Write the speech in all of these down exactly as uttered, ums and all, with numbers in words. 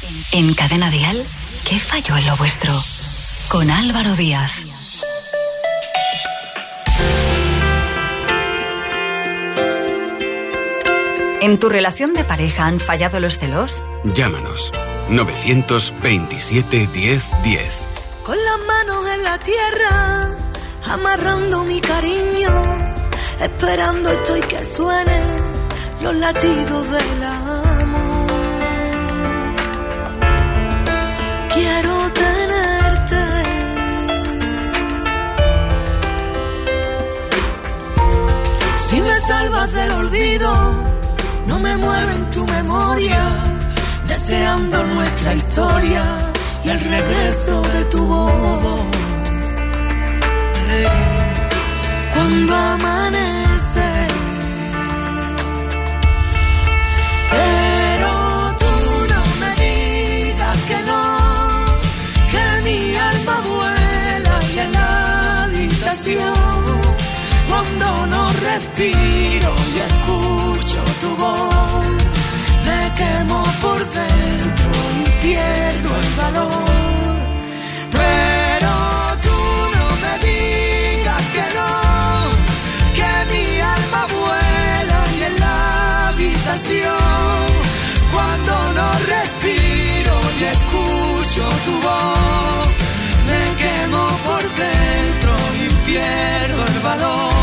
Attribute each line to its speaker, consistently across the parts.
Speaker 1: En Cadena Dial, ¿qué falló en lo vuestro? Con Álvaro Díaz. ¿En tu relación de pareja han fallado los celos?
Speaker 2: Llámanos. novecientos veintisiete diez diez.
Speaker 3: Con las manos en la tierra, amarrando mi cariño, esperando estoy que suenen los latidos del amor. Quiero tenerte. Si me salvas del olvido, no me muero en tu memoria, deseando nuestra historia y el regreso de tu voz. Hey, cuando amanece, pero tú no me digas que no, que mi alma vuela y en la habitación, cuando no respiro y escucho tu voz, me quemo por dentro y pierdo el valor. Pero tú no me digas que no, que mi alma vuela y en la habitación, cuando no respiro y escucho tu voz, me quemo por dentro y pierdo el valor.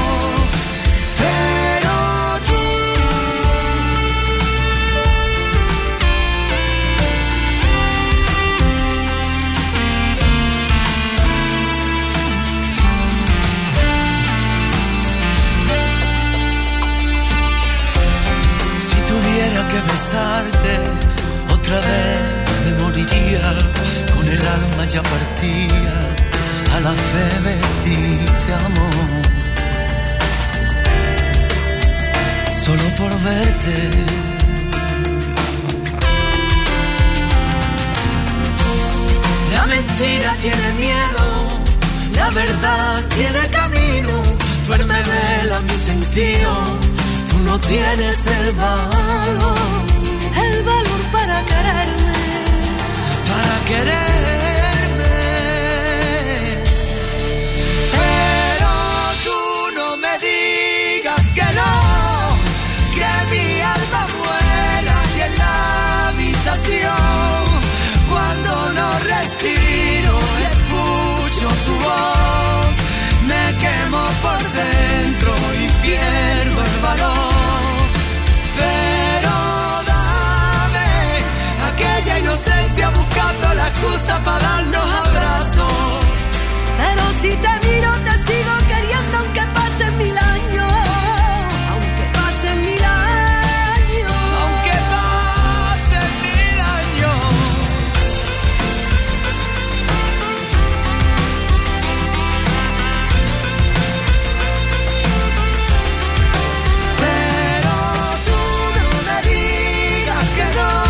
Speaker 3: Que besarte otra vez me moriría, con el alma ya partida a la fe vestirte amor, solo por verte. La mentira tiene miedo, la verdad tiene camino, duerme, vela mi sentido. Tú no tienes el valor, el valor para quererme, para quererme. Pero tú no me digas que no, que mi alma vuela y en la habitación, cuando no respiro y escucho tu voz, me quemo por dentro y pierdo el valor. Inocencia buscando la excusa para darnos abrazos. Pero si te miro te sigo queriendo aunque pasen mil años, aunque pasen mil años, aunque pasen mil años. Pero tú no me digas que no,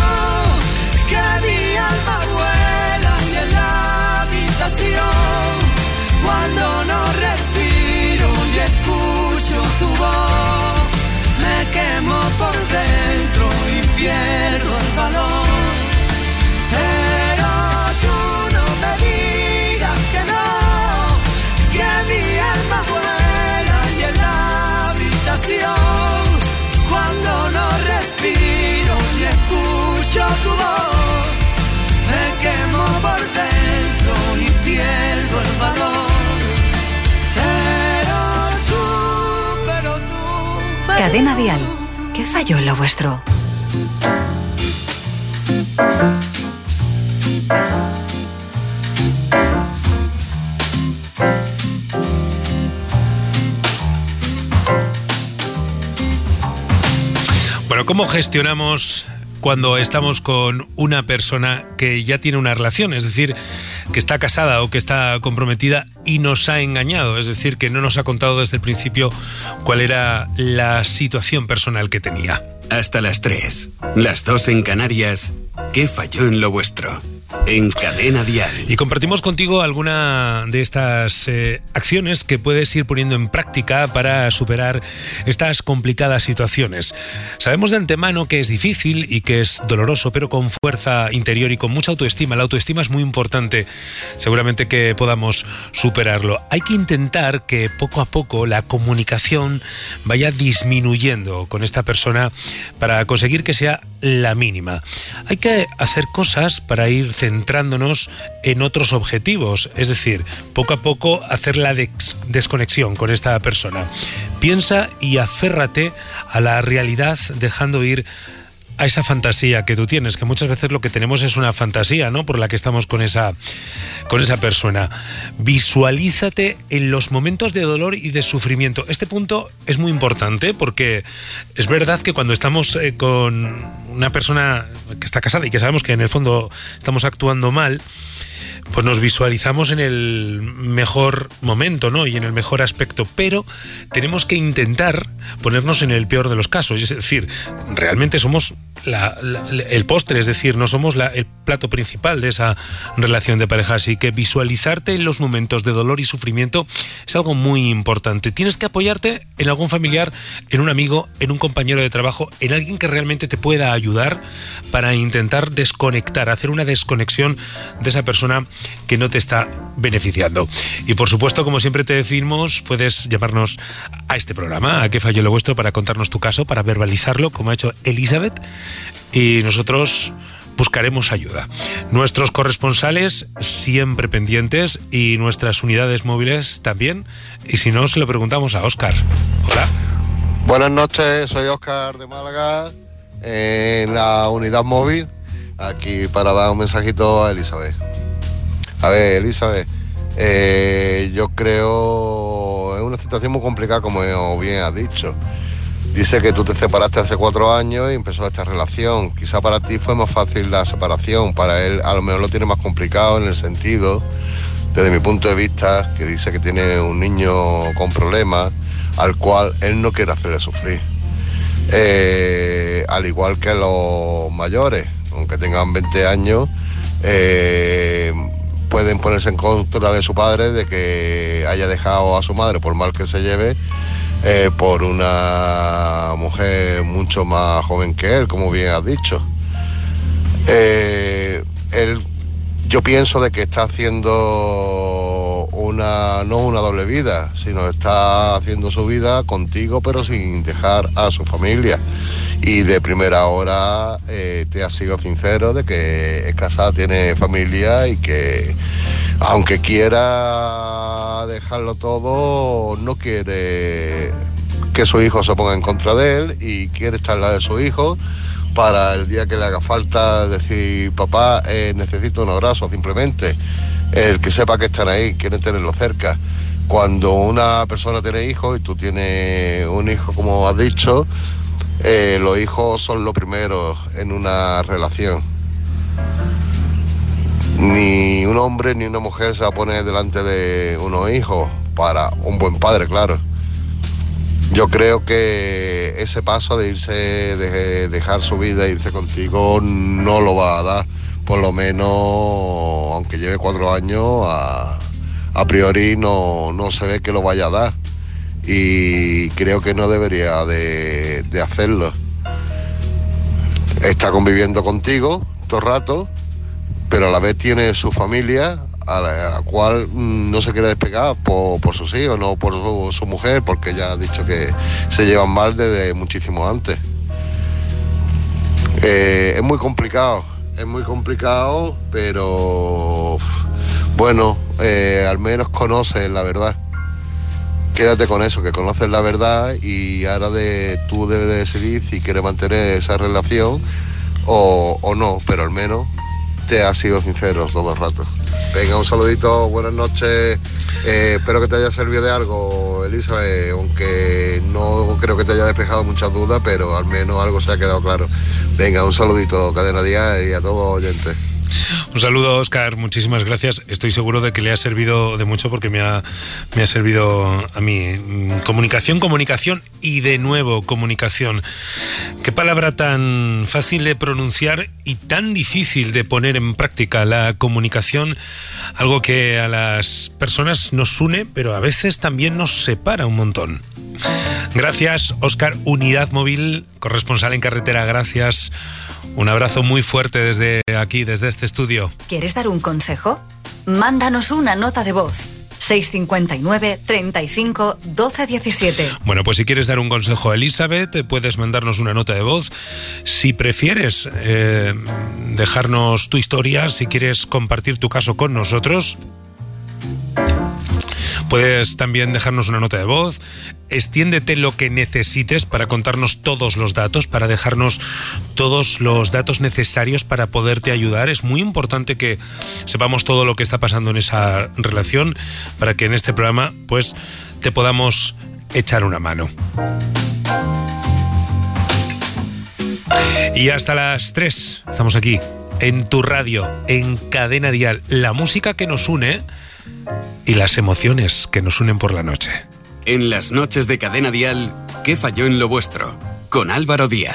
Speaker 3: cuando no respiro y escucho tu voz, me quemo por dentro y pierdo el valor. Pero tú no me digas que no, que mi alma vuela y en la habitación, cuando no respiro y escucho tu voz, me quemo por dentro y pierdo el valor. Pero tú, pero tú, pero
Speaker 1: Cadena Dial, ¿qué falló en lo vuestro?
Speaker 4: Bueno, ¿cómo gestionamos cuando estamos con una persona que ya tiene una relación, es decir, que está casada o que está comprometida y nos ha engañado, es decir, que no nos ha contado desde el principio cuál era la situación personal que tenía?
Speaker 2: Hasta las tres, las dos en Canarias, ¿qué falló en lo vuestro? en Cadena Dial.
Speaker 4: Y compartimos contigo alguna de estas eh, acciones que puedes ir poniendo en práctica para superar estas complicadas situaciones. Sabemos de antemano que es difícil y que es doloroso, pero con fuerza interior y con mucha autoestima. La autoestima es muy importante, seguramente que podamos superarlo. Hay que intentar que poco a poco la comunicación vaya disminuyendo con esta persona para conseguir que sea la mínima. Hay que hacer cosas para ir centrándonos en otros objetivos, es decir, poco a poco hacer la des- desconexión con esta persona. Piensa y aférrate a la realidad, dejando ir a esa fantasía que tú tienes, que muchas veces lo que tenemos es una fantasía, ¿no?, por la que estamos con esa, con esa persona. Visualízate en los momentos de dolor y de sufrimiento. Este punto es muy importante porque es verdad que cuando estamos eh, con una persona que está casada y que sabemos que en el fondo estamos actuando mal, pues nos visualizamos en el mejor momento, ¿no?, y en el mejor aspecto, pero tenemos que intentar ponernos en el peor de los casos, es decir, realmente somos la, la, el postre, es decir, no somos la, el plato principal de esa relación de pareja, así que visualizarte en los momentos de dolor y sufrimiento es algo muy importante. Tienes que apoyarte en algún familiar, en un amigo, en un compañero de trabajo, en alguien que realmente te pueda ayudar para intentar desconectar, hacer una desconexión de esa persona que no te está beneficiando. Y por supuesto, como siempre te decimos, puedes llamarnos a este programa, a ¿Qué falló lo vuestro?, para contarnos tu caso, para verbalizarlo, como ha hecho Elizabeth, y nosotros buscaremos ayuda. Nuestros corresponsales siempre pendientes y nuestras unidades móviles también, y si no, se lo preguntamos a Óscar. Hola.
Speaker 5: Buenas noches, soy Óscar de Málaga, en la unidad móvil, aquí para dar un mensajito a Elizabeth. A ver, Elizabeth, eh, yo creo es una situación muy complicada, como bien has dicho. Dice que tú te separaste hace cuatro años y empezó esta relación. Quizá para ti fue más fácil la separación, para él a lo mejor lo tiene más complicado en el sentido, desde mi punto de vista, que dice que tiene un niño con problemas al cual él no quiere hacerle sufrir. Eh, al igual que los mayores, aunque tengan veinte años, eh, pueden ponerse en contra de su padre de que haya dejado a su madre, por mal que se lleve, eh, por una mujer mucho más joven que él, como bien has dicho. Eh, él, yo pienso de que está haciendo una, no una doble vida, sino está haciendo su vida contigo, pero sin dejar a su familia. Y de primera hora eh, te has sido sincero de que es casada, tiene familia y que aunque quiera dejarlo todo, no quiere que su hijo se ponga en contra de él y quiere estar al lado de su hijo para el día que le haga falta decir, papá, eh, necesito un abrazo, simplemente. El que sepa que están ahí, quieren tenerlo cerca. Cuando una persona tiene hijos y tú tienes un hijo, como has dicho, Eh, los hijos son lo primero en una relación. Ni un hombre ni una mujer se va a poner delante de unos hijos, para un buen padre, claro. Yo creo que ese paso de irse, de dejar su vida e irse contigo no lo va a dar, por lo menos, aunque lleve cuatro años, a, a priori no, no se ve que lo vaya a dar. Y creo que no debería de, de hacerlo. Está conviviendo contigo todo el rato, pero a la vez tiene su familia, a la, a la cual no se quiere despegar por, por sus hijos, no por su, su mujer, porque ya ha dicho que se llevan mal desde muchísimo antes. Eh, es muy complicado, es muy complicado, pero bueno, eh, al menos conoces la verdad. Quédate con eso, que conoces la verdad, y ahora de, tú debes de decidir si quieres mantener esa relación o, o no, pero al menos te has sido sincero todo el rato. Venga, un saludito, buenas noches, eh, espero que te haya servido de algo, Elizabeth, aunque no creo que te haya despejado muchas dudas, pero al menos algo se ha quedado claro. Venga, un saludito, Cadena Dial, y a todos oyentes.
Speaker 4: Un saludo, Óscar, muchísimas gracias. Estoy seguro de que le ha servido de mucho porque me ha, me ha servido a mí. Comunicación, comunicación y de nuevo comunicación. Qué palabra tan fácil de pronunciar y tan difícil de poner en práctica. La comunicación, algo que a las personas nos une, pero a veces también nos separa un montón. Gracias, Óscar, Unidad Móvil, corresponsal en carretera, gracias. Un abrazo muy fuerte desde aquí, desde este estudio.
Speaker 1: ¿Quieres dar un consejo? Mándanos una nota de voz. seis cinco nueve, treinta y cinco, doce diecisiete.
Speaker 4: Bueno, pues si quieres dar un consejo a Elizabeth, puedes mandarnos una nota de voz. Si prefieres eh, dejarnos tu historia, si quieres compartir tu caso con nosotros, puedes también dejarnos una nota de voz. Extiéndete lo que necesites para contarnos todos los datos, para dejarnos todos los datos necesarios para poderte ayudar. Es muy importante que sepamos todo lo que está pasando en esa relación para que en este programa pues te podamos echar una mano. Y hasta las tres estamos aquí en tu radio, en Cadena Dial, la música que nos une y las emociones que nos unen por la noche.
Speaker 2: En las noches de Cadena Dial, ¿qué falló en lo vuestro? Con Álvaro Díaz.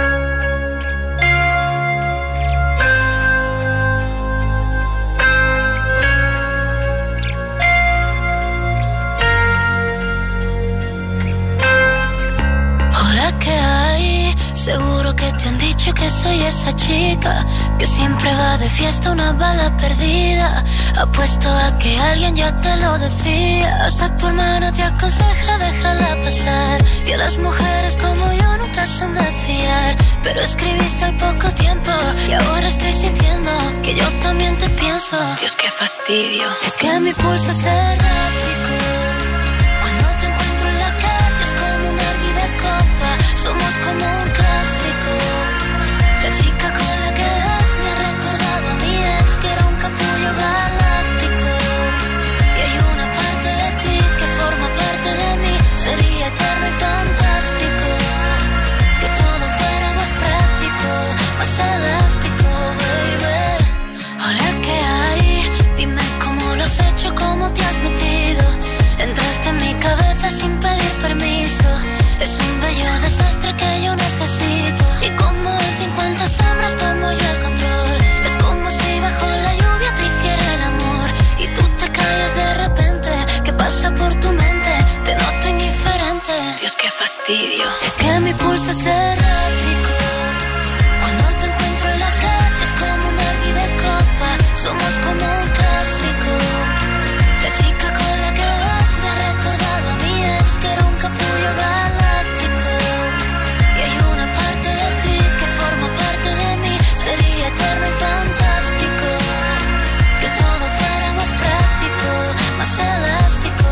Speaker 6: Hola, ¿qué hay? Seguro que te han dicho que soy esa chica que siempre va de fiesta, una bala perdida. Apuesto a que alguien ya te lo decía. Hasta tu hermano te aconseja déjala pasar, que las mujeres como yo nunca son de fiar. Pero escribiste al poco tiempo y ahora estoy sintiendo que yo también te pienso. Dios, qué fastidio. Es que mi pulso es errático. Cuando te encuentro en la calle es como un derbi de copa. Somos como un clásico. La chica con la que vas me ha recordado a mí, es que era un capullo galáctico. Y hay una parte de ti que forma parte de mí. Sería eterno y fantástico que todo fuera más práctico, más elástico, baby. Hola, ¿qué hay? Dime cómo lo has hecho, cómo te has metido. Entraste en mi cabeza sin pedir permiso. Es un bello desastre que yo necesito. Y como en cincuenta sombras tomo yo el control. Es como si bajo la lluvia te hiciera el amor y tú te callas de repente. ¿Qué pasa por tu mente? Te noto indiferente. Dios, qué fastidio. Es que mi pulso es errático. Cuando te encuentro en la calle es como un derbi de copa. Somos como un clásico. La chica con la que vas me ha recordado a mí, es que era un capullo galáctico. Y hay una parte de ti que forma parte de mí. Sería eterno y fantástico que todo fuera más práctico, más elástico,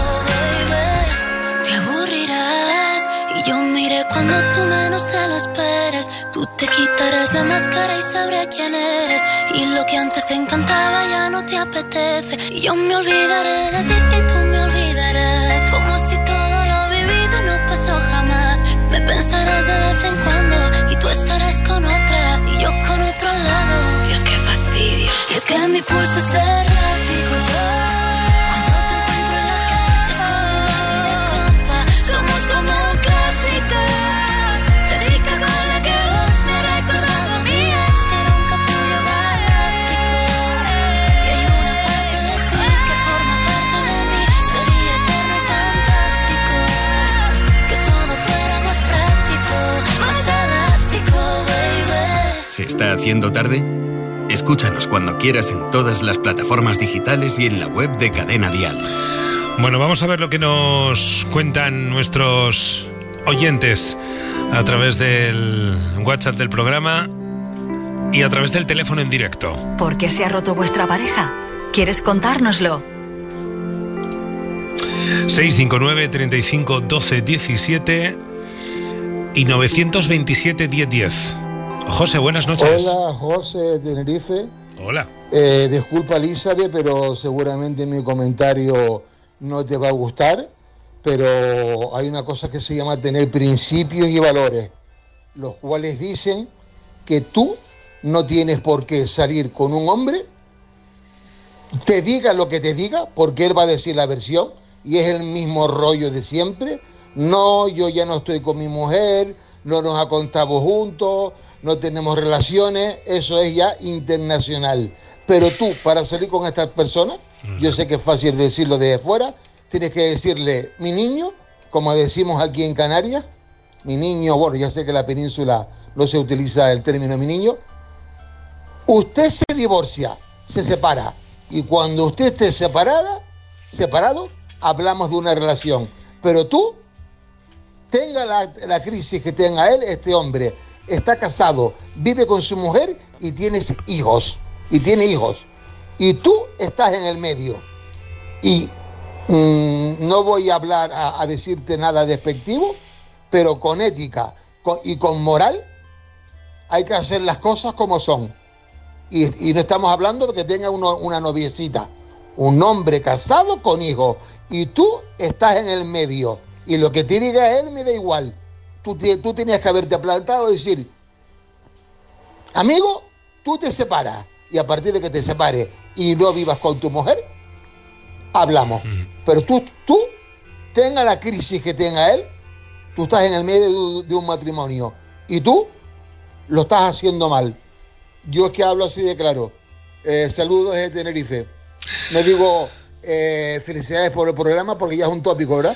Speaker 6: baby. Te aburrirás y yo miré cuando tú menos te lo esperes. Tú te quitarás la máscara y sabré quién eres. Y lo que antes te encantaba ya no te apetece. Y yo me olvidaré de ti y tú me olvidarás. Como si todo lo vivido no pasó jamás. Me pensarás de vez en cuando y tú estarás con otra y yo con otro al lado. Dios, qué fastidio. Y es que mi pulso es errático. Cuando te encuentro en la calle es como un derbi de copa. Somos como un clásico. La chica con la que vas me ha recordado a mí, es que era un capullo galáctico. Y hay una parte de ti que forma parte de mí. Sería eterno y fantástico que todo fuera más práctico, más elástico, baby.
Speaker 2: ¿Se está haciendo tarde? Escúchanos cuando quieras en todas las plataformas digitales y en la web de Cadena Dial.
Speaker 4: Bueno, vamos a ver lo que nos cuentan nuestros oyentes a través del WhatsApp del programa y a través del teléfono en directo.
Speaker 1: ¿Por qué se ha roto vuestra pareja? ¿Quieres contárnoslo?
Speaker 4: seis cinco nueve, treinta y cinco, doce diecisiete y nueve dos siete, diez diez. José, buenas noches.
Speaker 7: Hola, José de Tenerife.
Speaker 4: Hola.
Speaker 7: Eh, disculpa, Elizabeth, pero seguramente mi comentario no te va a gustar, pero hay una cosa que se llama tener principios y valores, los cuales dicen que tú no tienes por qué salir con un hombre, te diga lo que te diga, porque él va a decir la versión, y es el mismo rollo de siempre. No, yo ya no estoy con mi mujer, no nos acostamos juntos, no tenemos relaciones, eso es ya internacional. Pero tú, para salir con estas personas, yo sé que es fácil decirlo desde fuera, tienes que decirle, mi niño, como decimos aquí en Canarias, mi niño, bueno, ya sé que en la península no se utiliza el término mi niño, usted se divorcia, se separa, y cuando usted esté separada, separado, hablamos de una relación. Pero tú, tenga la, la crisis que tenga él, este hombre está casado, vive con su mujer y tienes hijos, y tiene hijos, y tú estás en el medio. Y mmm, no voy a hablar a, a decirte nada despectivo, pero con ética con, y con moral hay que hacer las cosas como son. Y, y no estamos hablando de que tenga uno, una noviecita, un hombre casado con hijos, y tú estás en el medio, y lo que te diga él me da igual. Tú, tú tenías que haberte plantado y decir, amigo, tú te separas, y a partir de que te separes y no vivas con tu mujer, hablamos. Pero tú, tú tenga la crisis que tenga él, tú estás en el medio de, de un matrimonio, y tú lo estás haciendo mal. Yo es que hablo así de claro. Eh, saludos desde Tenerife. No digo eh, felicidades por el programa porque ya es un tópico, ¿verdad?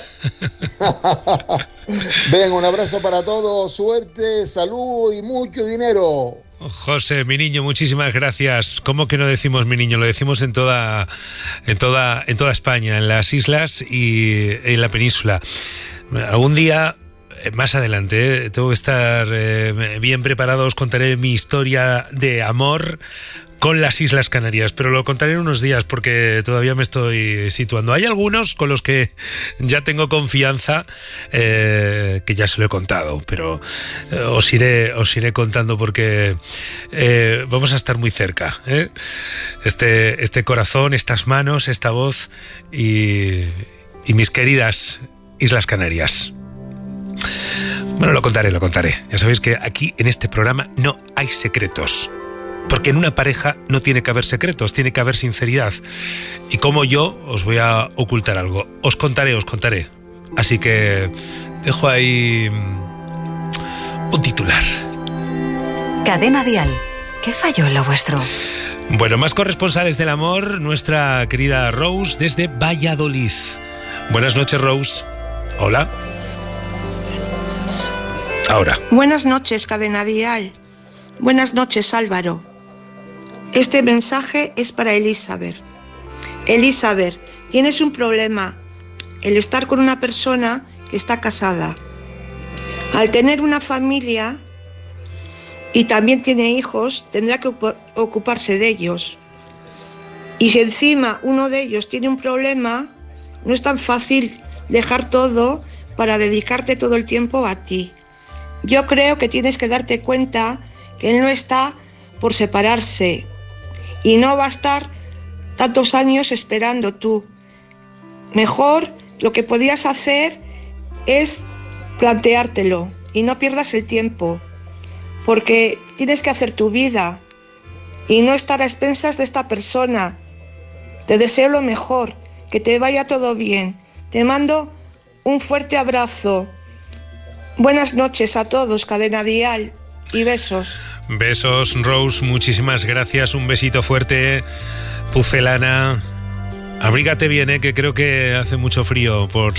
Speaker 7: Venga, un abrazo para todos, suerte, salud y mucho dinero.
Speaker 4: José, mi niño, muchísimas gracias. ¿Cómo que no decimos mi niño? Lo decimos en toda, en toda, en toda España, en las islas y en la península. Algún día, más adelante, ¿eh? tengo que estar eh, bien preparado. Os contaré mi historia de amor con las Islas Canarias, pero lo contaré en unos días porque todavía me estoy situando. Hay algunos con los que ya tengo confianza, eh, que ya se lo he contado, pero eh, os iré os iré contando porque eh, vamos a estar muy cerca, ¿eh? Este, este corazón, estas manos, esta voz y, y mis queridas Islas Canarias. Bueno, lo contaré, lo contaré. Ya sabéis que aquí en este programa no hay secretos. Porque en una pareja no tiene que haber secretos, tiene que haber sinceridad. Y como yo os voy a ocultar algo, os contaré, os contaré. Así que dejo ahí un titular.
Speaker 1: Cadena Dial, ¿qué falló en lo vuestro?
Speaker 4: Bueno, más corresponsales del amor, nuestra querida Rose desde Valladolid. Buenas noches, Rose. Hola. Ahora.
Speaker 8: Buenas noches, Cadena Dial. Buenas noches, Álvaro. Este mensaje es para Elizabeth. Elizabeth, tienes un problema, el estar con una persona que está casada. Al tener una familia y también tiene hijos, tendrá que ocuparse de ellos. Y si encima uno de ellos tiene un problema, no es tan fácil dejar todo para dedicarte todo el tiempo a ti. Yo creo que tienes que darte cuenta que él no está por separarse y no va a estar tantos años esperando tú. Mejor lo que podías hacer es planteártelo y no pierdas el tiempo, porque tienes que hacer tu vida y no estar a expensas de esta persona. Te deseo lo mejor, que te vaya todo bien. Te mando un fuerte abrazo. Buenas noches a todos, Cadena Dial. Y besos.
Speaker 4: Besos, Rose, muchísimas gracias. Un besito fuerte. Pucelana, abrígate bien, ¿eh? Que creo que hace mucho frío por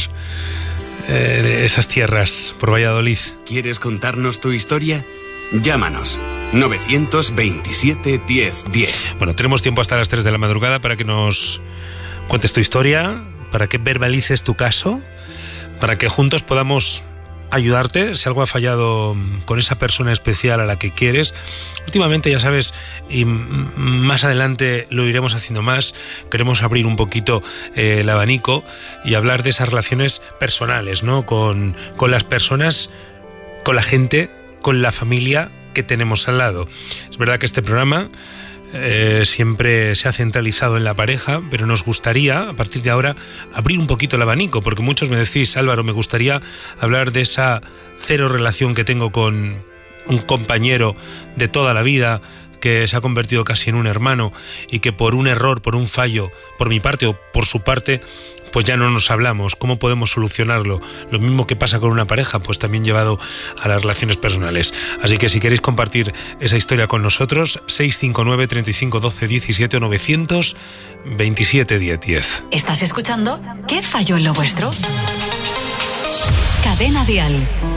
Speaker 4: eh, esas tierras, por Valladolid.
Speaker 2: ¿Quieres contarnos tu historia? Llámanos. novecientos veintisiete diez diez.
Speaker 4: Bueno, tenemos tiempo hasta las tres de la madrugada para que nos cuentes tu historia, para que verbalices tu caso, para que juntos podamos ayudarte si algo ha fallado con esa persona especial a la que quieres. Últimamente, ya sabes, y más adelante lo iremos haciendo más, queremos abrir un poquito eh, el abanico y hablar de esas relaciones personales, ¿no? Con, con las personas, con la gente, con la familia que tenemos al lado. Es verdad que este programa Eh, siempre se ha centralizado en la pareja, pero nos gustaría, a partir de ahora, abrir un poquito el abanico, porque muchos me decís, Álvaro, me gustaría hablar de esa cero relación que tengo con un compañero de toda la vida, que se ha convertido casi en un hermano y que por un error, por un fallo, por mi parte o por su parte, pues ya no nos hablamos. ¿Cómo podemos solucionarlo? Lo mismo que pasa con una pareja, pues también llevado a las relaciones personales. Así que si queréis compartir esa historia con nosotros, seis cinco nueve, treinta y cinco, doce, diecisiete o novecientos veintisiete, diez, diez.
Speaker 1: ¿Estás escuchando? ¿Qué falló en lo vuestro? Cadena Dial.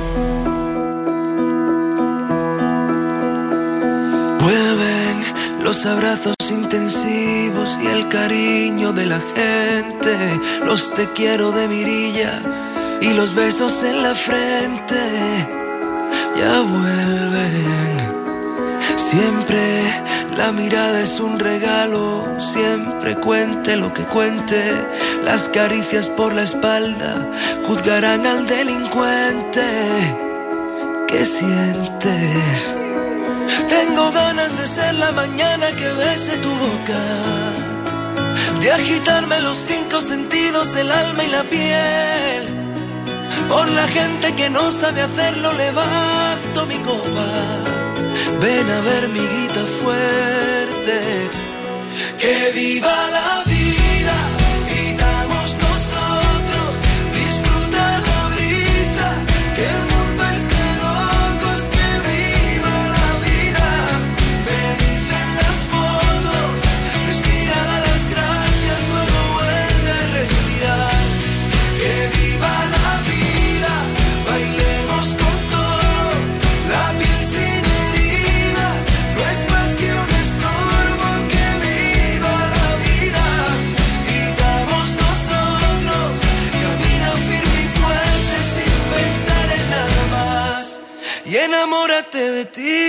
Speaker 3: Vuelven los abrazos intensivos y el cariño de la gente, los te quiero de mirilla y los besos en la frente. Ya vuelven. Siempre la mirada es un regalo, siempre cuente lo que cuente. Las caricias por la espalda juzgarán al delincuente. ¿Qué sientes? Tengo ganas de ser la mañana que bese tu boca, de agitarme los cinco sentidos, el alma y la piel. Por la gente que no sabe hacerlo levanto mi copa. Ven a ver mi grita fuerte. Que viva la vida, gritamos nosotros. Disfruta la brisa, que el mundo es de locos. Que viva la vida, me dicen las fotos. Respira, da las gracias, luego vuelve a respirar. Que viva la vida, bailemos con todo. La piel sin heridas no es más que un estorbo. Que viva la vida, gritamos nosotros. Camina firme y fuerte sin pensar en nada más y enamórate de ti.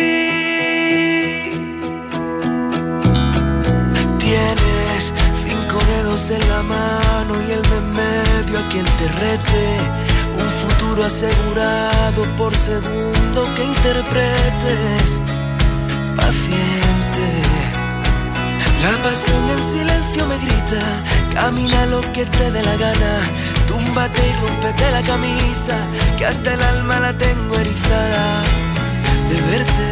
Speaker 3: Tienes cinco dedos en la mano y el de medio a quien te rete. Un futuro asegurado por segundo que interpretes. Paciente. La pasión en silencio me grita. Camina lo que te dé la gana. Túmbate y rómpete la camisa, que hasta el alma la tengo erizada de verte.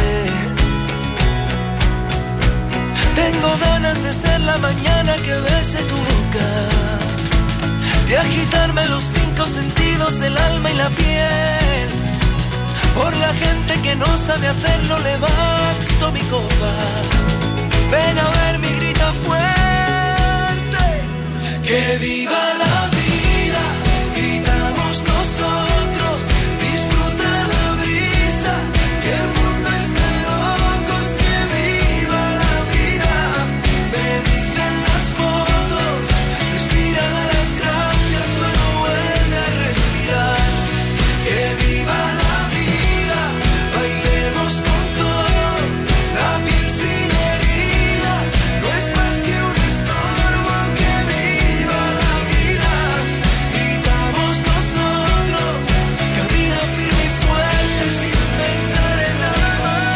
Speaker 3: Tengo ganas de ser la mañana que bese tu boca, de agitarme los cinco sentidos, el alma y la piel. Por la gente que no sabe hacerlo levanto mi copa. Ven a ver mi grita fuerte. Que viva la vida, gritamos nosotros. Disfruta la brisa, que el mundo es de locos. Que viva la vida, me dicen las fotos. Respira, da las gracias, luego vuelve a respirar. Que viva la vida, bailemos con todo. La piel sin heridas no es más que un estorbo. Que viva la vida, gritamos nosotros. Camina firme y fuerte sin pensar en nada más.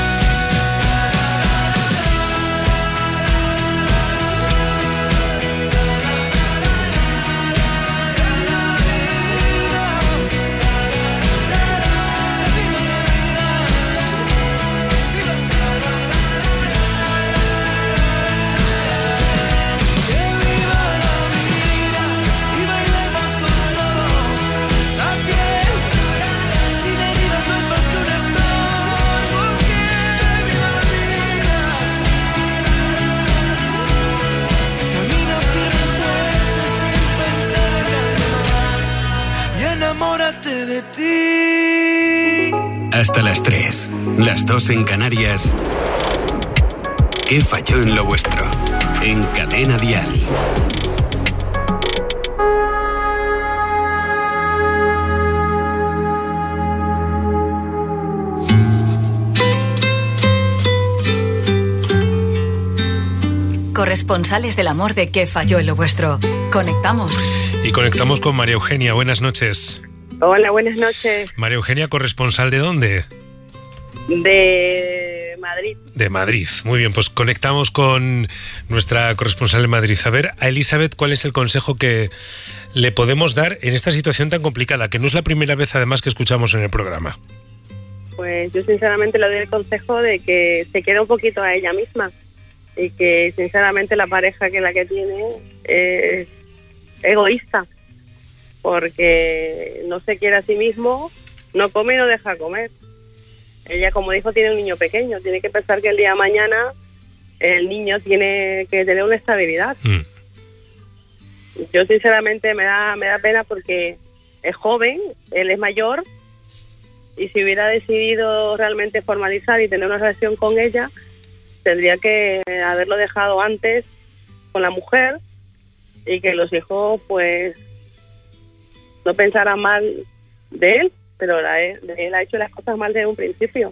Speaker 3: Que viva la vida y bailemos con todo. La piel sin heridas no es más que un estorbo. Que viva la vida, camina firme y fuerte sin pensar en nada más y enamórate de ti.
Speaker 2: Hasta las tres, las dos en Canarias. ¿Qué falló en lo vuestro? En Cadena Dial.
Speaker 1: Corresponsales del amor de ¿Qué falló en lo vuestro? Conectamos.
Speaker 4: Y conectamos con María Eugenia. Buenas noches.
Speaker 9: Hola, buenas noches.
Speaker 4: María Eugenia, ¿corresponsal de dónde?
Speaker 9: De Madrid.
Speaker 4: De Madrid. Muy bien, pues conectamos con nuestra corresponsal de Madrid. A ver, a Elizabeth, ¿cuál es el consejo que le podemos dar en esta situación tan complicada, que no es la primera vez además que escuchamos en el programa?
Speaker 9: pues yo sinceramente le doy el consejo de que se quiera un poquito a ella misma y que sinceramente la pareja que la que tiene es egoísta, porque no se quiere a sí mismo, no come y no deja comer. Ella, como dijo, tiene un niño pequeño, tiene que pensar que el día de mañana el niño tiene que tener una estabilidad. Mm. Yo sinceramente me da me da pena porque es joven, él es mayor, y si hubiera decidido realmente formalizar y tener una relación con ella, tendría que haberlo dejado antes con la mujer y que los hijos pues no pensaran mal de él, pero la, él ha hecho las cosas mal desde un principio.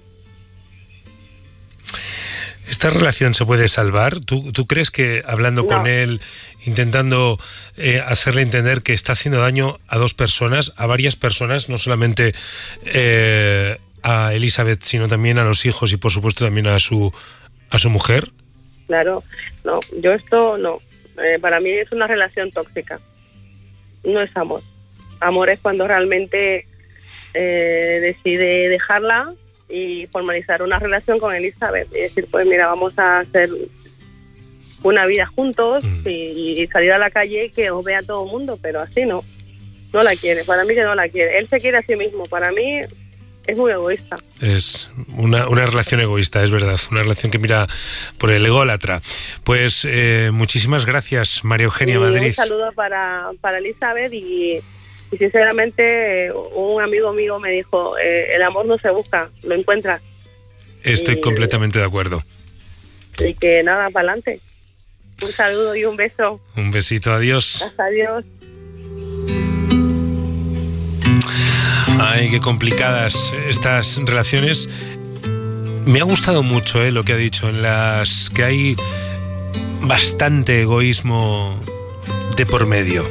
Speaker 4: ¿Esta relación se puede salvar? ¿Tú, tú crees que hablando no. con él, intentando eh, hacerle entender que está haciendo daño a dos personas, a varias personas, no solamente eh, a Elizabeth, sino también a los hijos y por supuesto también a su a su mujer?
Speaker 9: Claro, no, yo esto no. Eh, para mí es una relación tóxica. No es amor. Amor es cuando realmente eh, decide dejarla y formalizar una relación con Elizabeth y decir, pues mira, vamos a hacer una vida juntos mm. y, y salir a la calle y que os vea todo el mundo, pero así no, no la quiere, para mí que no la quiere. Él se quiere a sí mismo, para mí es muy egoísta.
Speaker 4: Es una, una relación egoísta, es verdad, una relación que mira por el ególatra. Pues eh, muchísimas gracias, María Eugenia
Speaker 9: y
Speaker 4: Madrid.
Speaker 9: Un saludo para, para Elizabeth y... Y sinceramente, un amigo mío me dijo, eh, el amor no se busca, lo encuentras.
Speaker 4: Estoy
Speaker 9: y,
Speaker 4: completamente de acuerdo.
Speaker 9: Y que nada, para adelante. Un saludo y un beso.
Speaker 4: Un besito, adiós.
Speaker 9: Hasta adiós.
Speaker 4: Ay, qué complicadas estas relaciones. Me ha gustado mucho eh, lo que ha dicho, en las que hay bastante egoísmo de por medio.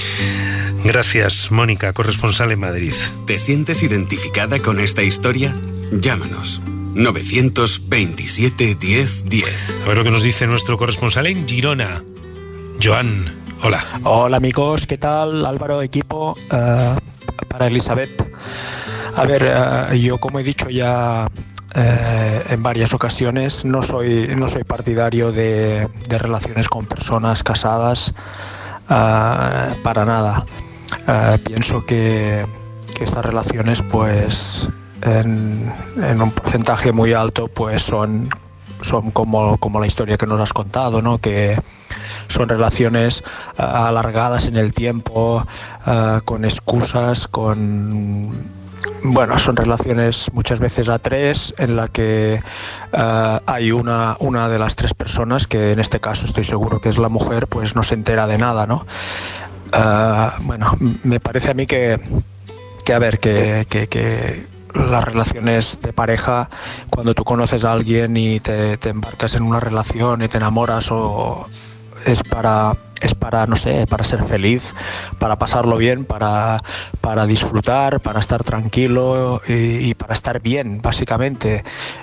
Speaker 4: Gracias, Mónica, corresponsal en Madrid.
Speaker 2: ¿Te sientes identificada con esta historia? Llámanos. novecientos veintisiete diez diez.
Speaker 4: A ver lo que nos dice nuestro corresponsal en Girona. Joan, hola.
Speaker 10: Hola amigos, ¿qué tal? Álvaro, equipo, uh, para Elizabeth. A ver, uh, yo como he dicho ya uh, en varias ocasiones, no soy, no soy partidario de, de relaciones con personas casadas, uh, para nada. Uh, pienso que, que estas relaciones pues en, en un porcentaje muy alto pues son, son como, como la historia que nos has contado, ¿no? Que son relaciones uh, alargadas en el tiempo, uh, con excusas, con... Bueno, son relaciones muchas veces a tres en la que uh, hay una, una de las tres personas, que en este caso estoy seguro que es la mujer, pues no se entera de nada, ¿no? Uh, bueno, me parece a mí que, que a ver, que, que, que las relaciones de pareja, cuando tú conoces a alguien y te, te embarcas en una relación y te enamoras, o es para, es para, no sé, para ser feliz, para pasarlo bien, para, para disfrutar, para estar tranquilo y, y para estar bien, básicamente.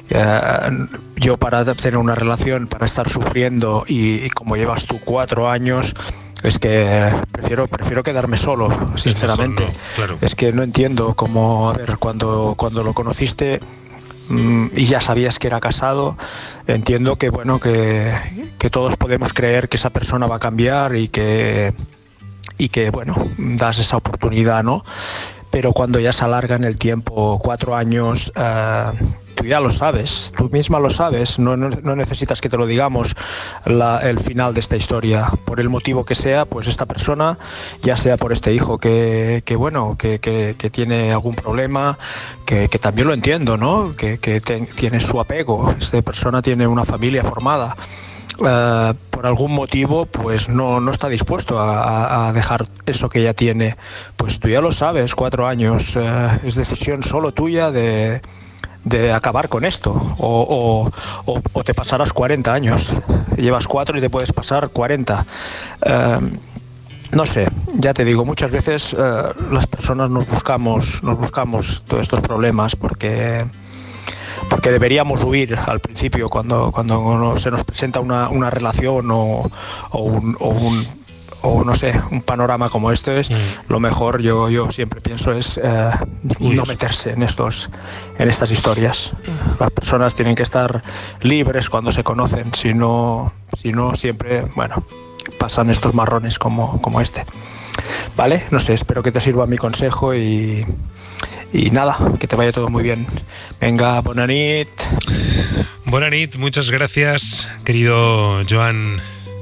Speaker 10: Uh, yo para tener una relación, para estar sufriendo y, y como llevas tú cuatro años... Es que prefiero prefiero quedarme solo, sinceramente. Es, mejor, no, claro. Es que no entiendo cómo, a ver, cuando, cuando lo conociste mmm, y ya sabías que era casado, entiendo que, bueno, que, que todos podemos creer que esa persona va a cambiar y que, y que, bueno, das esa oportunidad, ¿no? Pero cuando ya se alarga en el tiempo, cuatro años... Uh, tú ya lo sabes, tú misma lo sabes, no, no, no necesitas que te lo digamos la, el final de esta historia. Por el motivo que sea, pues esta persona, ya sea por este hijo que, que bueno, que, que, que tiene algún problema, que, que también lo entiendo, ¿no? Que, que te, tiene su apego, esta persona tiene una familia formada. Uh, por algún motivo pues no, no está dispuesto a, a dejar eso que ya tiene. Pues tú ya lo sabes, cuatro años, uh, es decisión solo tuya de... de acabar con esto, o, o, o, o te pasarás cuarenta años, llevas cuatro y te puedes pasar cuarenta. Uh, no sé, ya te digo, muchas veces uh, las personas nos buscamos, nos buscamos todos estos problemas porque, porque deberíamos huir al principio cuando, cuando se nos presenta una, una relación o, o un... O un o no sé, un panorama como este es, mm. lo mejor yo, yo siempre pienso es eh, no meterse en estos en estas historias. Las personas tienen que estar libres cuando se conocen, si no, si no siempre, bueno, pasan estos marrones como, como este. Vale, no sé, espero que te sirva mi consejo y, y nada, que te vaya todo muy bien. Venga, bona nit.
Speaker 4: Bona nit, muchas gracias, querido Joan.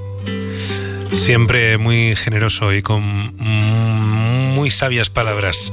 Speaker 4: Siempre muy generoso y con muy sabias palabras.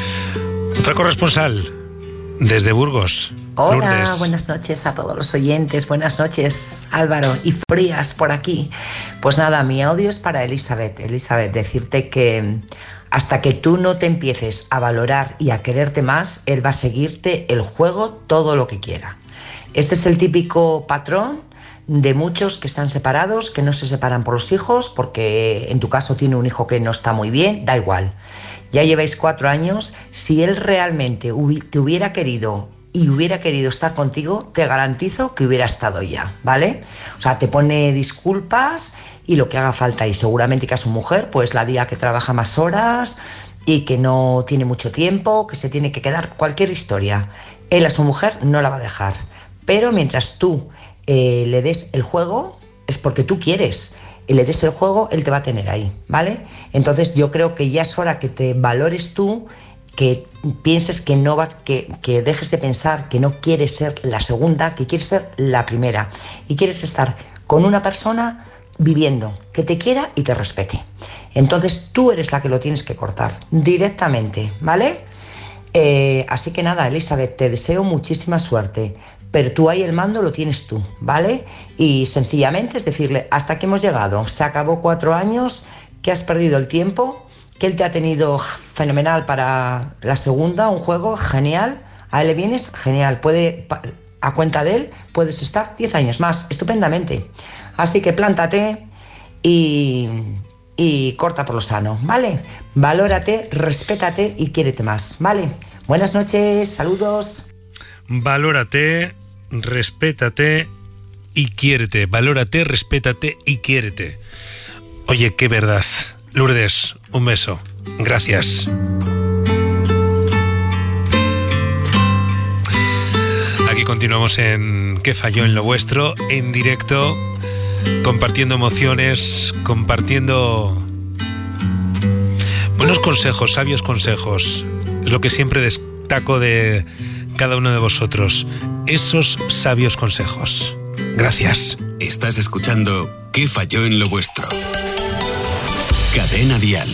Speaker 4: Otra corresponsal desde Burgos.
Speaker 11: Hola,
Speaker 4: Lourdes.
Speaker 11: Buenas noches a todos los oyentes. Buenas noches, Álvaro y Frías por aquí. Pues nada, mi audio es para Elizabeth. Elizabeth, decirte que hasta que tú no te empieces a valorar y a quererte más, él va a seguirte el juego todo lo que quiera. Este es el típico patrón de muchos que están separados, que no se separan por los hijos, porque en tu caso tiene un hijo que no está muy bien, da igual. Ya lleváis cuatro años, si él realmente hubi- te hubiera querido y hubiera querido estar contigo, te garantizo que hubiera estado ya, ¿vale? O sea, te pone disculpas y lo que haga falta, y seguramente que a su mujer, pues la diga que trabaja más horas y que no tiene mucho tiempo, que se tiene que quedar, cualquier historia. Él a su mujer no la va a dejar, pero mientras tú Eh, le des el juego, es porque tú quieres, y le des el juego, él te va a tener ahí, ¿vale? Entonces yo creo que ya es hora que te valores tú, que pienses que no vas, que, que dejes de pensar que no quieres ser la segunda, que quieres ser la primera, y quieres estar con una persona viviendo, que te quiera y te respete. Entonces tú eres la que lo tienes que cortar directamente, ¿vale? Eh, así que nada, Elizabeth, te deseo muchísima suerte, pero tú ahí el mando lo tienes tú, ¿vale? Y sencillamente es decirle, hasta aquí hemos llegado, se acabó cuatro años, que has perdido el tiempo, que él te ha tenido fenomenal para la segunda, un juego genial, a él le vienes genial, puede, a cuenta de él puedes estar diez años más, estupendamente. Así que plántate y, y corta por lo sano, ¿vale? Valórate, respétate y quiérete más, ¿vale? Buenas noches, saludos.
Speaker 4: Valórate, respétate y quiérete. Valórate, respétate y quiérete. Oye, qué verdad. Lourdes, un beso. Gracias. Aquí continuamos en ¿Qué falló en lo vuestro? En directo, compartiendo emociones, compartiendo buenos consejos, sabios consejos. Es lo que siempre destaco de cada uno de vosotros, esos sabios consejos. Gracias.
Speaker 2: Estás escuchando ¿Qué falló en lo vuestro? Cadena Dial.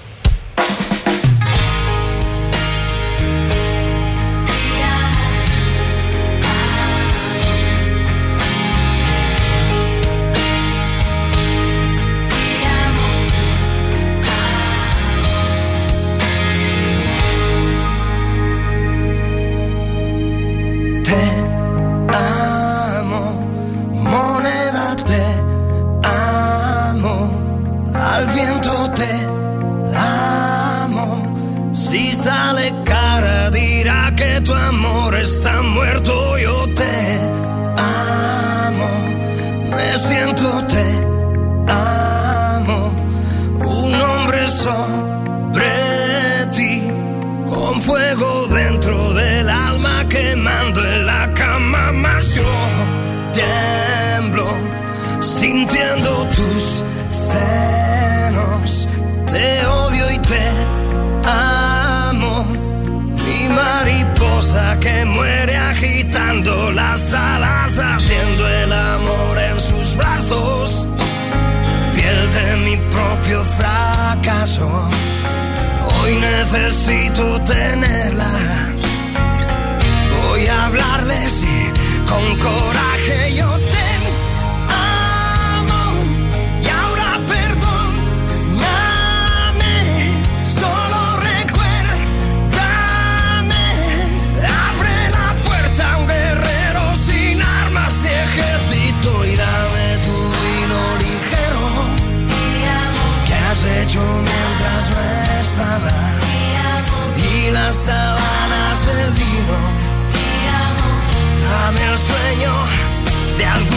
Speaker 3: Está muerto, yo te amo, me siento te amo, un hombre sobre ti, con fuego dentro del alma quemando en la cama, más yo tiemblo, sintiendo tus senos, te odio y te amo, mi mariposa que muere agitando las alas, haciendo el amor en sus brazos, piel de mi propio fracaso, hoy necesito tenerla, voy a hablarle sí, con coraje yo te hecho mientras no estaba y las sábanas del vino, dame el sueño de algún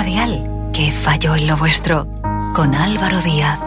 Speaker 1: dial. ¿Qué falló en lo vuestro? Con Álvaro Díaz.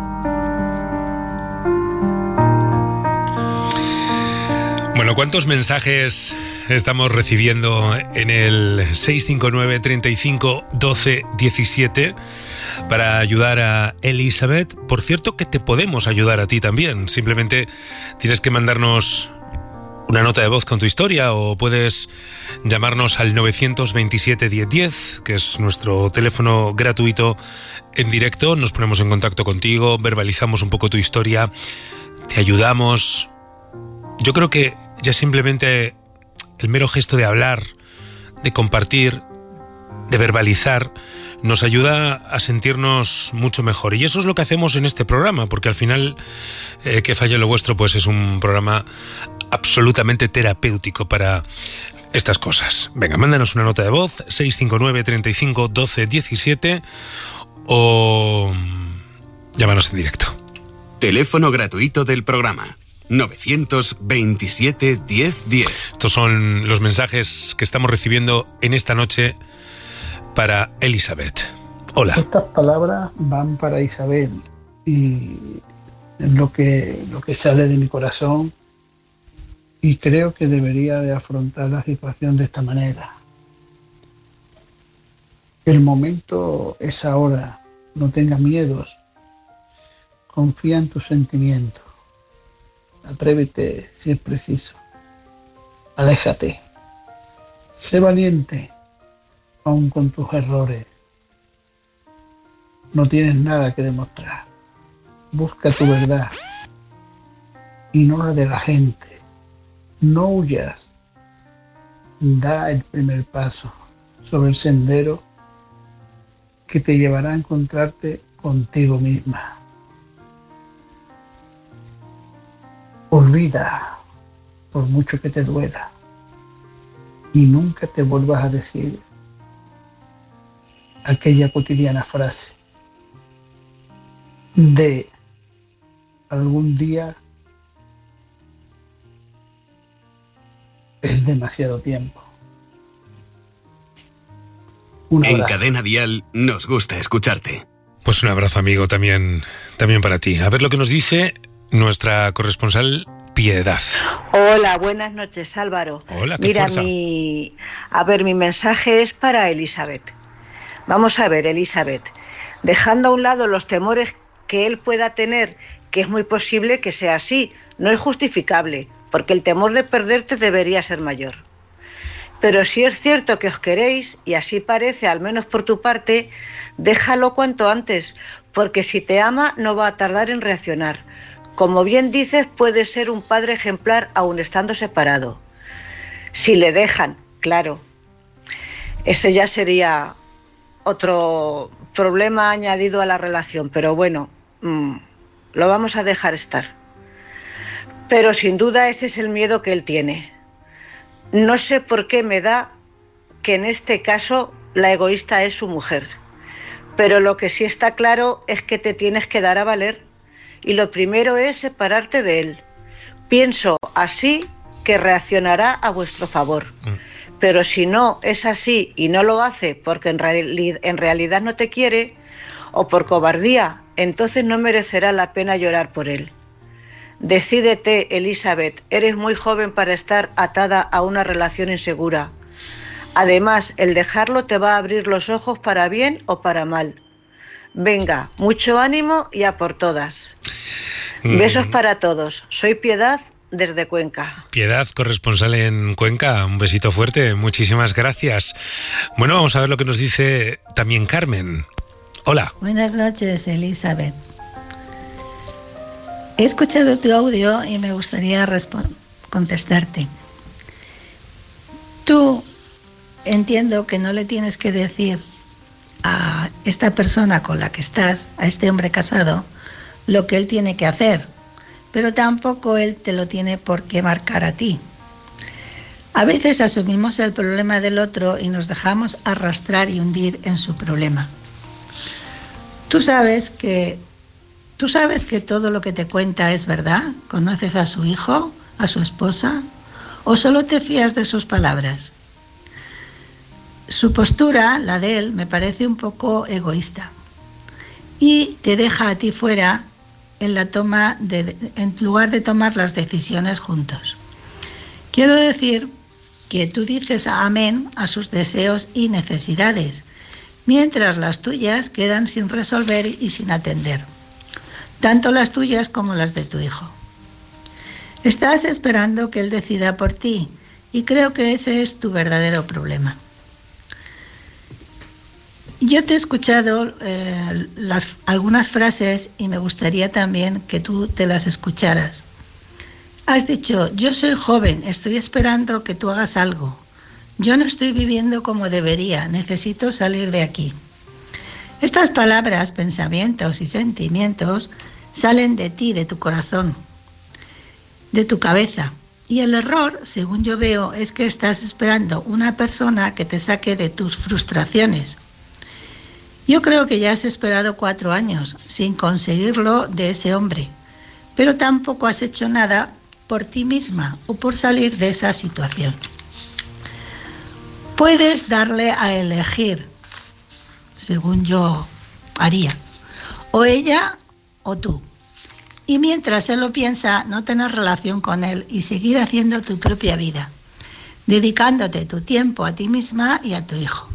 Speaker 4: Bueno, ¿cuántos mensajes estamos recibiendo en el seis cinco nueve, treinta y cinco, doce, diecisiete para ayudar a Elizabeth? Por cierto, que te podemos ayudar a ti también. Simplemente tienes que mandarnos una nota de voz con tu historia o puedes llamarnos al nueve dos siete, diez diez, que es nuestro teléfono gratuito en directo. Nos ponemos en contacto contigo, verbalizamos un poco tu historia, te ayudamos. Yo creo que ya simplemente el mero gesto de hablar, de compartir, de verbalizar, nos ayuda a sentirnos mucho mejor. Y eso es lo que hacemos en este programa, porque al final, eh, Que falle lo vuestro, pues es un programa absolutamente terapéutico para estas cosas. Venga, mándanos una nota de voz, seis cinco nueve, treinta y cinco, doce, diecisiete, o llámanos en directo.
Speaker 2: Teléfono gratuito del programa. nueve veintisiete, diez, diez.
Speaker 4: Estos son los mensajes que estamos recibiendo en esta noche para Elizabeth. Hola.
Speaker 12: Estas palabras van para Isabel y es lo que, lo que sale de mi corazón, y creo que debería de afrontar la situación de esta manera. El momento es ahora, no tengas miedos, confía en tus sentimientos. Atrévete si es preciso. Aléjate. Sé valiente, aun con tus errores. No tienes nada que demostrar. Busca tu verdad y no la de la gente. No huyas. Da el primer paso sobre el sendero que te llevará a encontrarte contigo misma. Olvida, por mucho que te duela, y nunca te vuelvas a decir aquella cotidiana frase de algún día es demasiado tiempo. Un
Speaker 2: en Cadena Dial nos gusta escucharte.
Speaker 4: Pues un abrazo, amigo, también, también para ti. A ver lo que nos dice nuestra corresponsal Piedad.
Speaker 13: Hola, buenas noches, Álvaro.
Speaker 4: Hola, qué
Speaker 13: Mira,
Speaker 4: fuerza.
Speaker 13: mi... a ver, mi mensaje es para Elizabeth. Vamos a ver, Elizabeth, dejando a un lado los temores que él pueda tener, que es muy posible que sea así, no es justificable, porque el temor de perderte debería ser mayor. Pero si es cierto que os queréis, y así parece, al menos por tu parte, déjalo cuanto antes, porque si te ama no va a tardar en reaccionar. Como bien dices, puede ser un padre ejemplar aun estando separado. Si le dejan, claro. Ese ya sería otro problema añadido a la relación, pero bueno, mmm, lo vamos a dejar estar. Pero sin duda ese es el miedo que él tiene. No sé por qué me da que en este caso la egoísta es su mujer, pero lo que sí está claro es que te tienes que dar a valer. Y lo primero es separarte de él. Pienso así que reaccionará a vuestro favor. Mm. Pero si no es así y no lo hace porque en, reali- en realidad no te quiere o por cobardía, entonces no merecerá la pena llorar por él. Decídete, Elizabeth, eres muy joven para estar atada a una relación insegura. Además, el dejarlo te va a abrir los ojos para bien o para mal. Venga, mucho ánimo y a por todas. Mm. Besos para todos. Soy Piedad desde Cuenca.
Speaker 4: Piedad, corresponsal en Cuenca, un besito fuerte, muchísimas gracias. Bueno, vamos a ver lo que nos dice también Carmen. Hola.
Speaker 14: Buenas noches, Elizabeth. He escuchado tu audio y me gustaría respon- contestarte. Tú entiendo que no le tienes que decir a esta persona con la que estás, a este hombre casado, lo que él tiene que hacer, pero tampoco él te lo tiene por qué marcar a ti. A veces asumimos el problema del otro y nos dejamos arrastrar y hundir en su problema. Tú sabes que, tú sabes que todo lo que te cuenta es verdad. ¿Conoces a su hijo, a su esposa, o solo te fías de sus palabras? su postura, la de él, me parece un poco egoísta y te deja a ti fuera en la toma de, en lugar de tomar las decisiones juntos. Quiero decir que tú dices amén a sus deseos y necesidades, mientras las tuyas quedan sin resolver y sin atender, tanto las tuyas como las de tu hijo. Estás esperando que él decida por ti y creo que ese es tu verdadero problema. Yo te he escuchado eh, las, algunas frases y me gustaría también que tú te las escucharas. Has dicho, yo soy joven, estoy esperando que tú hagas algo. Yo no estoy viviendo como debería, necesito salir de aquí. Estas palabras, pensamientos y sentimientos salen de ti, de tu corazón, de tu cabeza. Y el error, según yo veo, es que estás esperando una persona que te saque de tus frustraciones. Yo creo que ya has esperado cuatro años sin conseguirlo de ese hombre, pero tampoco has hecho nada por ti misma o por salir de esa situación. Puedes darle a elegir, según yo haría, o ella o tú. Y mientras él lo piensa, no tener relación con él y seguir haciendo tu propia vida, dedicándote tu tiempo a ti misma y a tu hijo.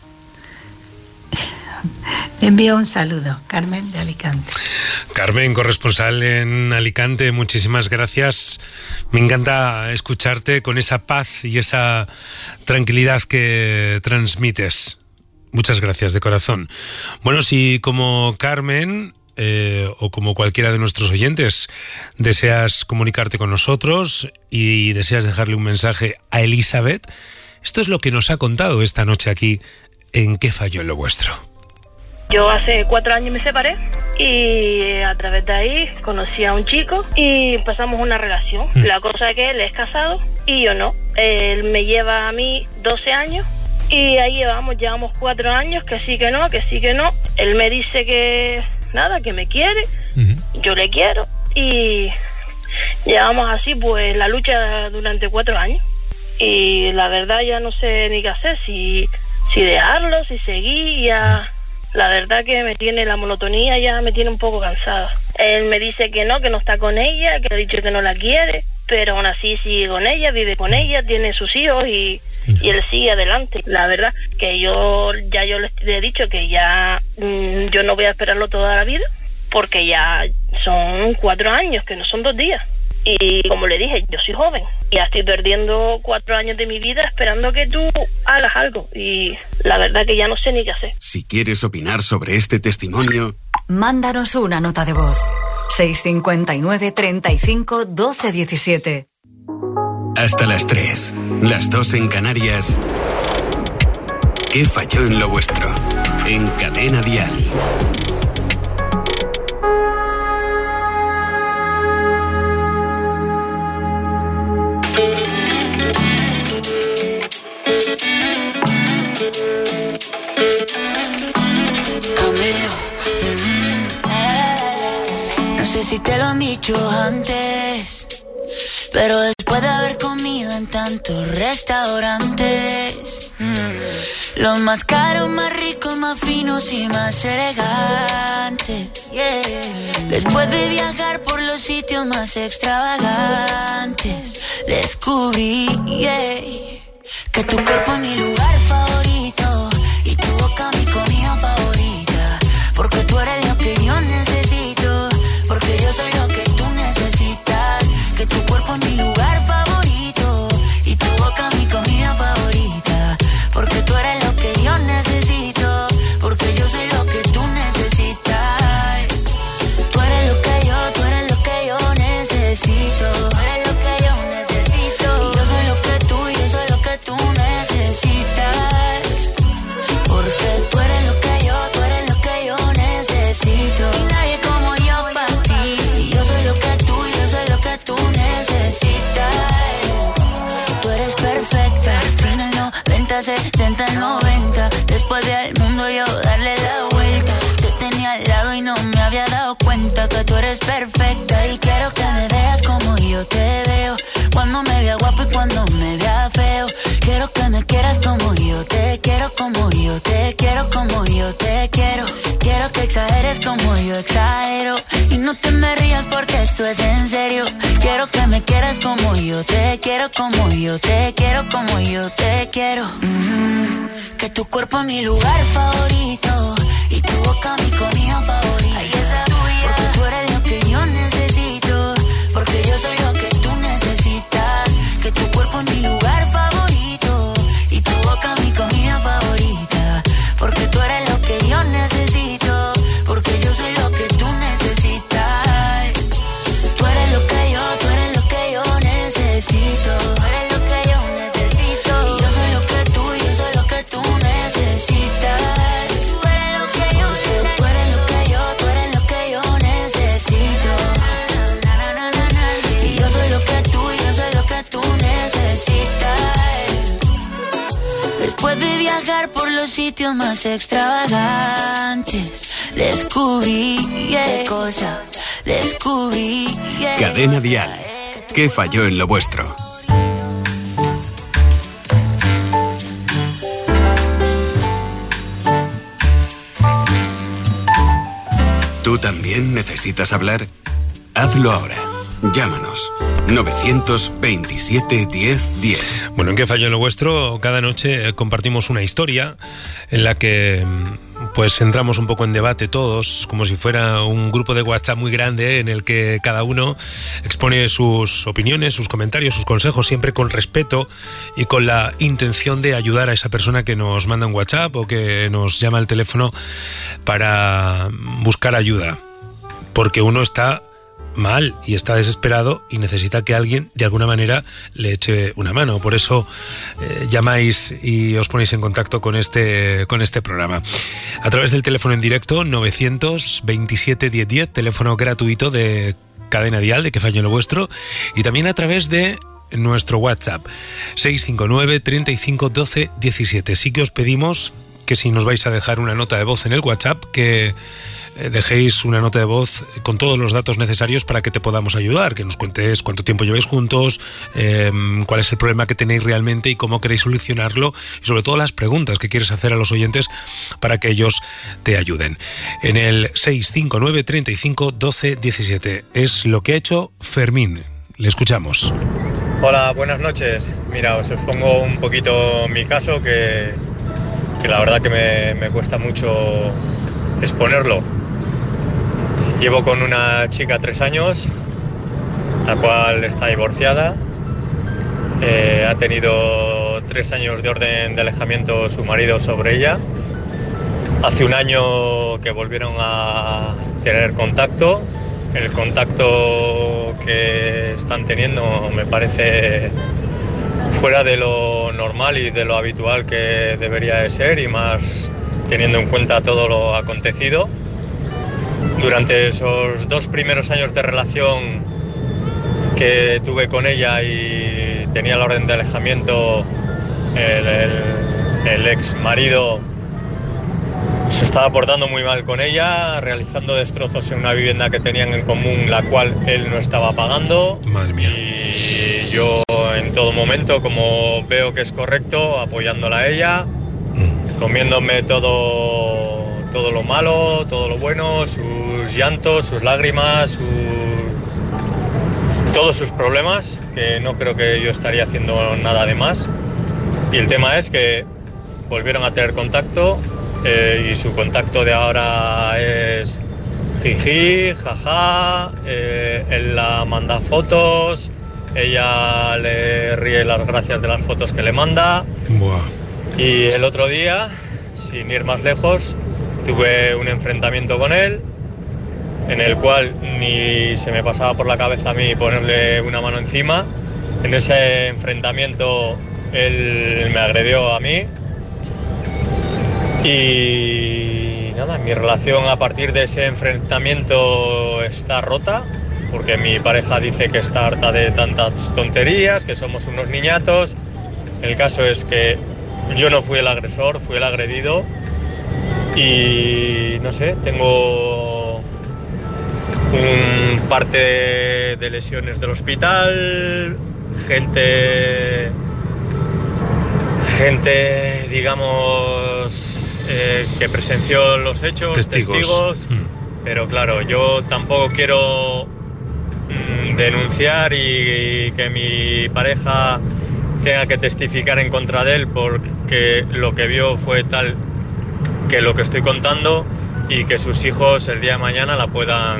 Speaker 14: Te envío un saludo, Carmen de Alicante.
Speaker 4: Carmen, corresponsal en Alicante, muchísimas gracias. Me encanta escucharte con esa paz y esa tranquilidad que transmites. Muchas gracias, de corazón. Bueno, si como Carmen eh, o como cualquiera de nuestros oyentes deseas comunicarte con nosotros y deseas dejarle un mensaje a Elisabet, esto es lo que nos ha contado esta noche aquí en ¿Qué falló en lo vuestro?
Speaker 15: Yo hace cuatro años me separé y a través de ahí conocí a un chico y empezamos una relación. Mm. La cosa es que él es casado y yo no. Él me lleva a mí doce años y ahí llevamos, llevamos cuatro años que sí que no, que sí que no. Él me dice que nada, que me quiere, mm-hmm. Yo le quiero y llevamos así pues la lucha durante cuatro años. Y la verdad ya no sé ni qué hacer, si, si dejarlo, si seguir, ya... La verdad que me tiene la monotonía, ya me tiene un poco cansada. Él me dice que no, que no está con ella, que ha dicho que no la quiere, pero aún así sigue con ella, vive con ella, tiene sus hijos y, y él sigue adelante. La verdad que yo ya yo le he dicho que ya mmm, yo no voy a esperarlo toda la vida, porque ya son cuatro años, que no son dos días. Y como le dije, yo soy joven. Ya estoy perdiendo cuatro años de mi vida esperando que tú hagas algo. Y la verdad que ya no sé ni qué hacer.
Speaker 2: Si quieres opinar sobre este testimonio,
Speaker 1: mándanos una nota de voz. seis cinco nueve, treinta y cinco, doce diecisiete.
Speaker 2: Hasta las tres. Las dos en Canarias. ¿Qué falló en lo vuestro? En Cadena Dial.
Speaker 16: No sé si te lo han dicho antes, pero después de haber comido en tantos restaurantes, mm, los más caros, más ricos, más finos y más elegantes, yeah. Después de viajar por los sitios más extravagantes, descubrí, yeah, que tu cuerpo es mi lugar favorito y tu boca mi comida favorita, porque tú eres lo que yo necesito, porque yo soy lo que tú necesitas, que tu cuerpo es mi lugar favorito y tu boca mi comida favorita, porque tú eres lo que yo necesito, porque yo soy lo que tú necesitas. Tú eres lo que yo, tú eres lo que yo necesito, tú eres lo que yo necesito, y yo soy lo que tú, yo soy lo que tú necesitas, porque tú eres lo que yo, tú eres lo que yo necesito, y nadie como yo para ti, y yo soy lo que tú, yo soy lo que tú necesitas. Tú eres perfecta, en el noventa, sesenta, noventa, después del mundo yo darle la vuelta, te tenía al lado y no me había dado cuenta que tú eres perfecta, y quiero que me veas como yo te veo, cuando me vea guapo y cuando me vea feo, quiero que me quieras como yo te quiero, esto es en serio. Quiero que me quieras como yo te quiero, como yo te quiero, como yo te quiero. Mm-hmm. Que tu cuerpo es mi lugar favorito y tu boca mi comida favorita. Ay, esa tuya. Porque tú eres lo que yo necesito, porque yo soy lo que tú necesitas. Que tu cuerpo es mi lugar favorito y tu boca mi comida favorita. Porque tú eres lo que yo necesito, porque yo soy lo que tú necesitas. Tú eres lo que yo, tú eres lo que yo necesito. Tú eres lo que yo necesito. Y yo soy lo que tú, yo soy lo que tú necesitas. Tú eres lo que yo necesito. Tú eres lo que yo, tú eres lo que yo necesito. Y yo soy lo que tú, yo soy lo que tú necesitas. Después de viajar por los sitios más extravagantes, descubrí qué cosa, descubrí qué
Speaker 2: Cadena Dial. ¿Qué falló en lo vuestro? ¿Tú también necesitas hablar? Hazlo ahora. Llámanos. novecientos veintisiete diez diez.
Speaker 4: Bueno, ¿en qué falló en lo vuestro? Cada noche compartimos una historia en la que pues entramos un poco en debate todos, como si fuera un grupo de WhatsApp muy grande en el que cada uno expone sus opiniones, sus comentarios, sus consejos, siempre con respeto y con la intención de ayudar a esa persona que nos manda un WhatsApp o que nos llama al teléfono para buscar ayuda. Porque uno está mal y está desesperado y necesita que alguien de alguna manera le eche una mano. Por eso eh, llamáis y os ponéis en contacto con este, con este programa a través del teléfono en directo novecientos veintisiete diez diez, teléfono gratuito de Cadena Dial, de Que Fallo en lo Vuestro, y también a través de nuestro WhatsApp seis cinco nueve, treinta y cinco, doce, diecisiete. Sí que os pedimos que si nos vais a dejar una nota de voz en el WhatsApp, que dejéis una nota de voz con todos los datos necesarios para que te podamos ayudar, que nos cuentes cuánto tiempo lleváis juntos, eh, cuál es el problema que tenéis realmente y cómo queréis solucionarlo, y sobre todo las preguntas que quieres hacer a los oyentes para que ellos te ayuden. En el seis cinco nueve, treinta y cinco, doce, diecisiete es lo que ha hecho Fermín. Le escuchamos.
Speaker 17: Hola, buenas noches. Mira, os expongo un poquito mi caso, que, que la verdad que me, me cuesta mucho exponerlo. Llevo con una chica tres años, la cual está divorciada. Eh, ha tenido tres años de orden de alejamiento su marido sobre ella. Hace un año que volvieron a tener contacto. El contacto que están teniendo me parece fuera de lo normal y de lo habitual que debería de ser, y más teniendo en cuenta todo lo acontecido. Durante esos dos primeros años de relación que tuve con ella y tenía la orden de alejamiento, el, el, el ex marido se estaba portando muy mal con ella, realizando destrozos en una vivienda que tenían en común, la cual él no estaba pagando.
Speaker 4: Madre mía.
Speaker 17: Y yo en todo momento, como veo que es correcto, apoyándola a ella, comiéndome todo, todo lo malo, todo lo bueno, sus llantos, sus lágrimas, sus, todos sus problemas, que no creo que yo estaría haciendo nada de más. Y el tema es que volvieron a tener contacto, eh, y su contacto de ahora es jiji, jaja, eh, él la manda fotos, ella le ríe las gracias de las fotos que le manda.
Speaker 4: Buah.
Speaker 17: Y el otro día, sin ir más lejos, tuve un enfrentamiento con él, en el cual ni se me pasaba por la cabeza a mí ponerle una mano encima. En ese enfrentamiento él me agredió a mí. Y nada, mi relación a partir de ese enfrentamiento está rota, porque mi pareja dice que está harta de tantas tonterías, que somos unos niñatos. El caso es que yo no fui el agresor, fui el agredido. Y no sé, tengo un parte de lesiones del hospital, gente, gente, digamos, eh, que presenció los hechos, testigos, testigos mm. Pero claro, yo tampoco quiero denunciar y, y que mi pareja tenga que testificar en contra de él porque lo que vio fue tal que lo que estoy contando, y que sus hijos el día de mañana la puedan,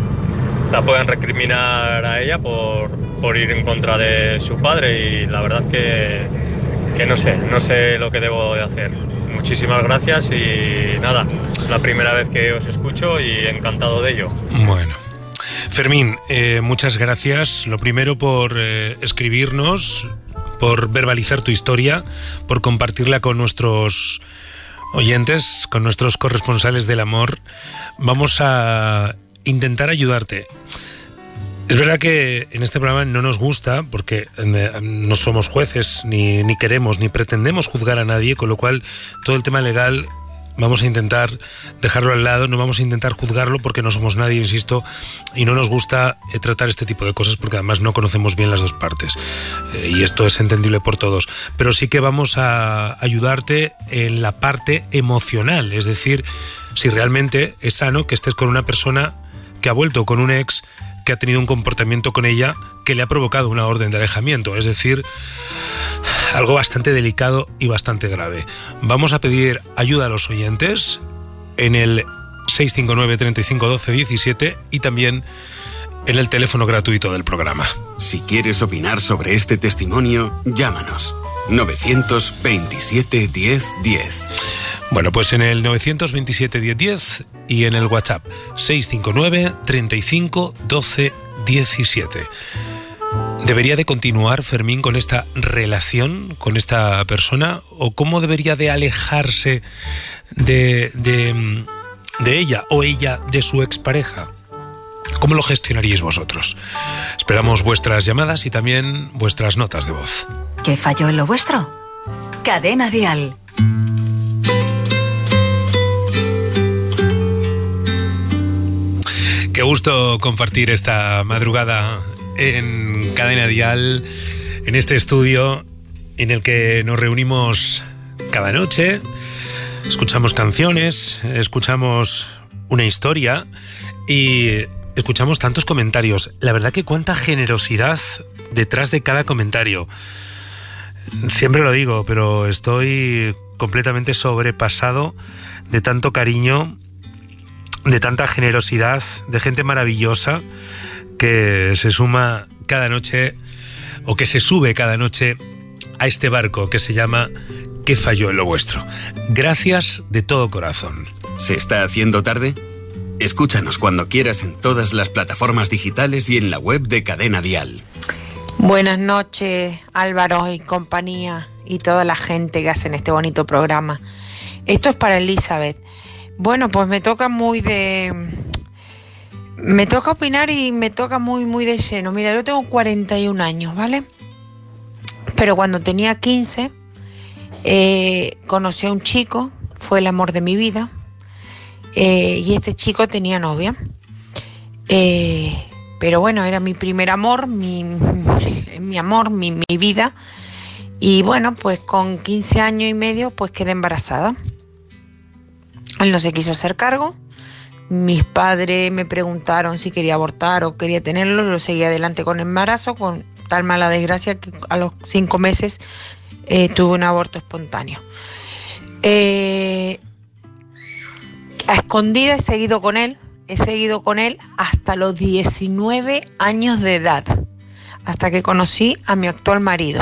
Speaker 17: la puedan recriminar a ella por, por ir en contra de su padre. Y la verdad que, que no sé, no sé lo que debo de hacer. Muchísimas gracias y nada, la primera vez que os escucho y encantado de ello.
Speaker 4: Bueno, Fermín, eh, muchas gracias. Lo primero por eh, escribirnos, por verbalizar tu historia, por compartirla con nuestros oyentes, con nuestros corresponsales del amor. Vamos a intentar ayudarte. Es verdad que en este programa no nos gusta, porque no somos jueces, ni, ni queremos, ni pretendemos juzgar a nadie, con lo cual todo el tema legal vamos a intentar dejarlo al lado, no vamos a intentar juzgarlo porque no somos nadie, insisto, y no nos gusta eh, tratar este tipo de cosas porque además no conocemos bien las dos partes, eh, y esto es entendible por todos, pero sí que vamos a ayudarte en la parte emocional, es decir, si realmente es sano que estés con una persona que ha vuelto con un ex que ha tenido un comportamiento con ella que le ha provocado una orden de alejamiento, es decir, algo bastante delicado y bastante grave. Vamos a pedir ayuda a los oyentes en el seis cinco nueve, treinta y cinco, doce, diecisiete y también en el teléfono gratuito del programa.
Speaker 2: Si quieres opinar sobre este testimonio, llámanos. novecientos veintisiete, diez, diez.
Speaker 4: Bueno, pues en el novecientos veintisiete, diez, diez y en el WhatsApp seis cinco nueve, treinta y cinco, doce, diecisiete. ¿Debería de continuar Fermín con esta relación con esta persona? ¿O cómo debería de alejarse de, de, de ella o ella de su expareja? ¿Cómo lo gestionaríais vosotros? Esperamos vuestras llamadas y también vuestras notas de voz.
Speaker 1: ¿Qué falló en lo vuestro? Cadena Dial.
Speaker 4: Qué gusto compartir esta madrugada en Cadena Dial, en este estudio en el que nos reunimos cada noche, escuchamos canciones, escuchamos una historia y escuchamos tantos comentarios. La verdad que cuánta generosidad detrás de cada comentario. Siempre lo digo, pero estoy completamente sobrepasado de tanto cariño, de tanta generosidad, de gente maravillosa que se suma cada noche o que se sube cada noche a este barco que se llama ¿Qué falló en lo vuestro? Gracias de todo corazón.
Speaker 2: ¿Se está haciendo tarde? Escúchanos cuando quieras en todas las plataformas digitales y en la web de Cadena Dial.
Speaker 18: Buenas noches, Álvaro y compañía y toda la gente que hacen este bonito programa. Esto es para Elizabeth. Bueno, pues me toca muy de... Me toca opinar y me toca muy, muy de lleno. Mira, yo tengo cuarenta y un años, ¿vale? Pero cuando tenía quince, eh, conocí a un chico, fue el amor de mi vida, eh, y este chico tenía novia. Eh, pero bueno, era mi primer amor, mi, mi amor, mi, mi vida. Y bueno, pues con quince años y medio, pues quedé embarazada. Él no se quiso hacer cargo. Mis padres me preguntaron si quería abortar o quería tenerlo. Lo seguí adelante con embarazo, con tal mala desgracia que a los cinco meses eh, tuve un aborto espontáneo. Eh, a escondida he seguido con él. He seguido con él hasta los diecinueve años de edad, hasta que conocí a mi actual marido.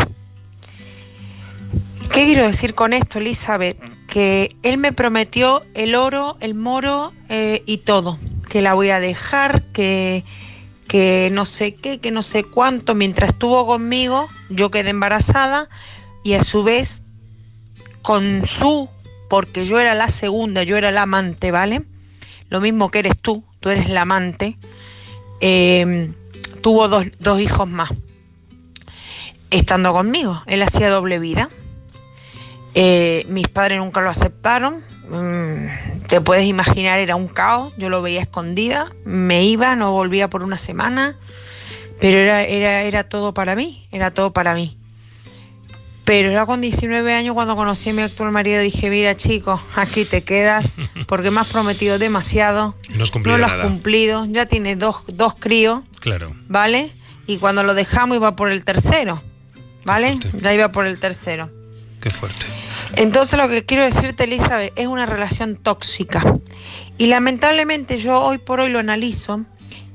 Speaker 18: ¿Qué quiero decir con esto, Elizabeth? Que él me prometió el oro, el moro eh, y todo, que la voy a dejar, que, que no sé qué, que no sé cuánto. Mientras estuvo conmigo, yo quedé embarazada y a su vez con su, porque yo era la segunda, yo era la amante, ¿vale? Lo mismo que eres tú, tú eres la amante, eh, tuvo dos, dos hijos más. Estando conmigo, él hacía doble vida. Eh, mis padres nunca lo aceptaron, mm, te puedes imaginar, era un caos, yo lo veía escondida, me iba, no volvía por una semana, pero era, era, era todo para mí, era todo para mí. Pero era con diecinueve años cuando conocí a mi actual marido, dije, mira chico, aquí te quedas, porque me has prometido demasiado,
Speaker 4: no has cumplido
Speaker 18: no lo
Speaker 4: nada.
Speaker 18: has cumplido, ya tienes dos, dos críos,
Speaker 4: claro,
Speaker 18: ¿vale? y cuando lo dejamos iba por el tercero, ¿vale? Ya iba por el tercero.
Speaker 4: Qué fuerte.
Speaker 18: Entonces lo que quiero decirte, Elizabeth, es una relación tóxica. Y lamentablemente yo hoy por hoy lo analizo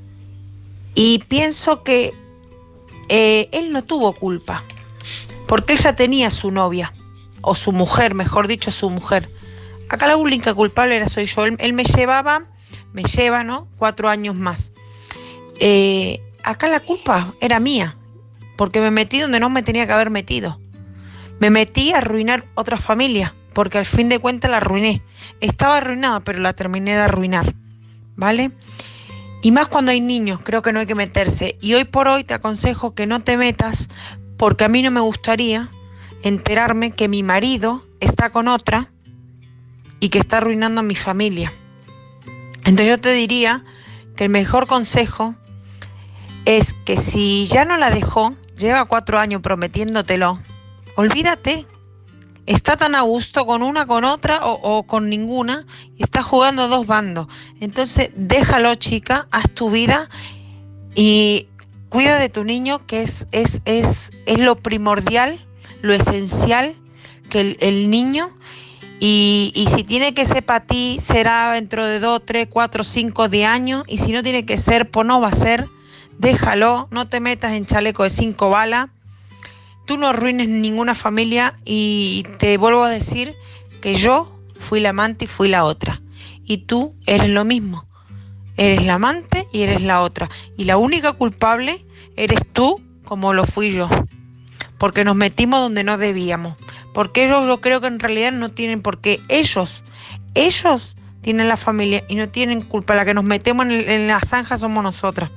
Speaker 18: y pienso que eh, él no tuvo culpa, porque él ya tenía su novia, o su mujer, mejor dicho, su mujer. Acá la única culpable era soy yo. Él, él me llevaba, me lleva, ¿no? Cuatro años más. Eh, acá la culpa era mía, porque me metí donde no me tenía que haber metido. Me metí a arruinar otra familia, porque al fin de cuentas la arruiné. Estaba arruinada, pero la terminé de arruinar, ¿vale? Y más cuando hay niños, creo que no hay que meterse. Y hoy por hoy te aconsejo que no te metas, porque a mí no me gustaría enterarme que mi marido está con otra y que está arruinando a mi familia. Entonces yo te diría que el mejor consejo es que si ya no la dejó, lleva cuatro años prometiéndotelo, olvídate. Está tan a gusto con una, con otra o, o con ninguna, y está jugando a dos bandos. Entonces déjalo, chica, haz tu vida y cuida de tu niño, que es, es, es, es lo primordial, lo esencial, que el, el niño. Y, y si tiene que ser para ti, será dentro de dos, tres, cuatro, cinco, diez años. Y si no tiene que ser, pues no va a ser. Déjalo, no te metas en chaleco de cinco balas. Tú no arruines ninguna familia, y te vuelvo a decir que yo fui la amante y fui la otra. Y tú eres lo mismo. Eres la amante y eres la otra. Y la única culpable eres tú, como lo fui yo. Porque nos metimos donde no debíamos. Porque ellos, yo creo que en realidad no tienen por qué. Ellos, ellos tienen la familia y no tienen culpa. La que nos metemos en, el, en la zanja somos nosotras.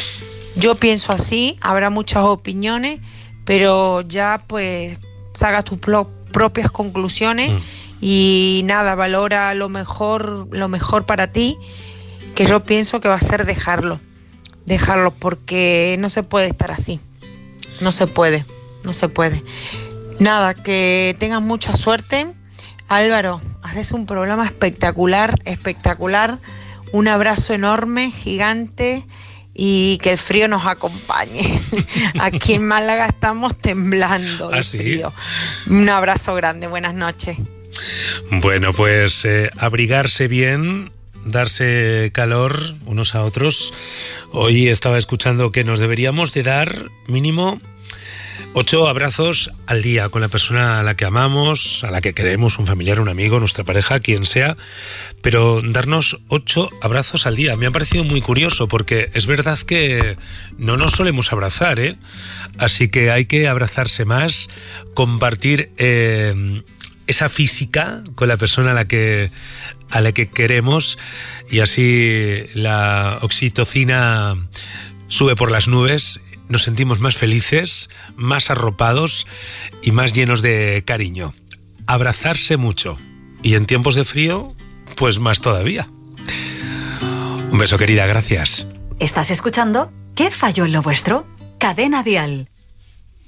Speaker 18: Yo pienso así, habrá muchas opiniones, pero ya pues saca tus pro- propias conclusiones mm. y nada, valora lo mejor, lo mejor para ti, que yo pienso que va a ser dejarlo. Dejarlo, porque no se puede estar así. No se puede, no se puede. Nada, que tengas mucha suerte. Álvaro, haces un programa espectacular, espectacular. Un abrazo enorme, gigante, y que el frío nos acompañe. Aquí en Málaga estamos temblando de ¿Ah, sí? frío. Un abrazo grande, buenas noches.
Speaker 4: Bueno, pues eh, abrigarse bien, darse calor unos a otros. Hoy estaba escuchando que nos deberíamos de dar mínimo ocho abrazos al día con la persona a la que amamos, a la que queremos, un familiar, un amigo, nuestra pareja, quien sea, pero darnos ocho abrazos al día. Me ha parecido muy curioso, porque es verdad que no nos solemos abrazar, ¿eh? Así que hay que abrazarse más, compartir eh, esa física con la persona a la que, a la que queremos, y así la oxitocina sube por las nubes. Nos sentimos más felices, más arropados y más llenos de cariño. Abrazarse mucho. Y en tiempos de frío, pues más todavía. Un beso, querida, gracias.
Speaker 1: ¿Estás escuchando? ¿Qué falló en lo vuestro? Cadena Dial.